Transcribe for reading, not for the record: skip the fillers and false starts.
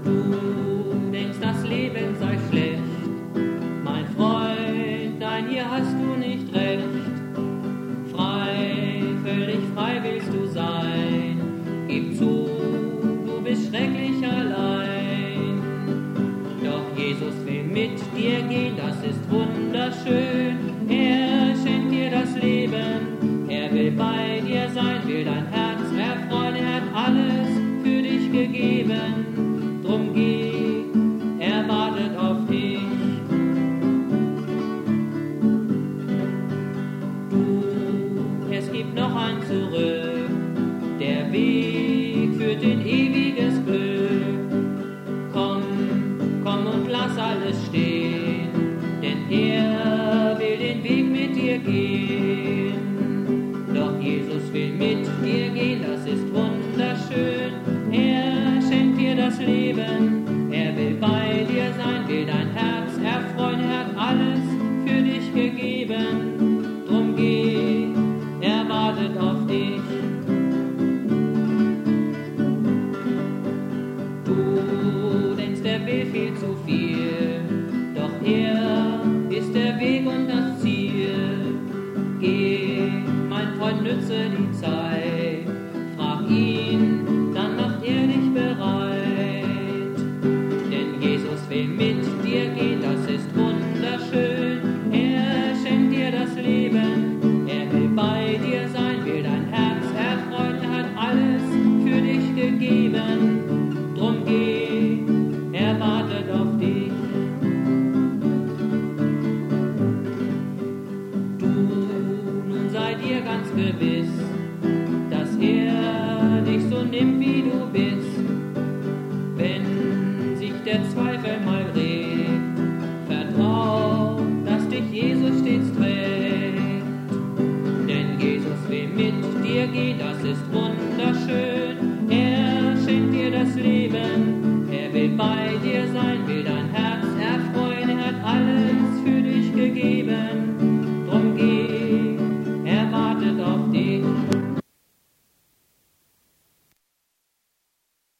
Du denkst, das Leben sei schlecht, mein Freund, nein, hier hast du nicht recht. Frei, völlig frei willst du sein, gib zu, du bist schrecklich allein. Doch Jesus will mit dir gehen, das ist wunderschön. Er schenkt dir das Leben, er will bei dir sein, will dein Herz erfreuen, er hat alles für dich gegeben. Drum geh, er wartet auf dich. Du, es gibt noch ein Zurück, der Weg führt in ewiges Glück. Komm und lass alles stehen, denn er will den Weg mit dir gehen. Doch Jesus will mit dir gehen, das ist wunderschön. Er schenkt dir das Leben,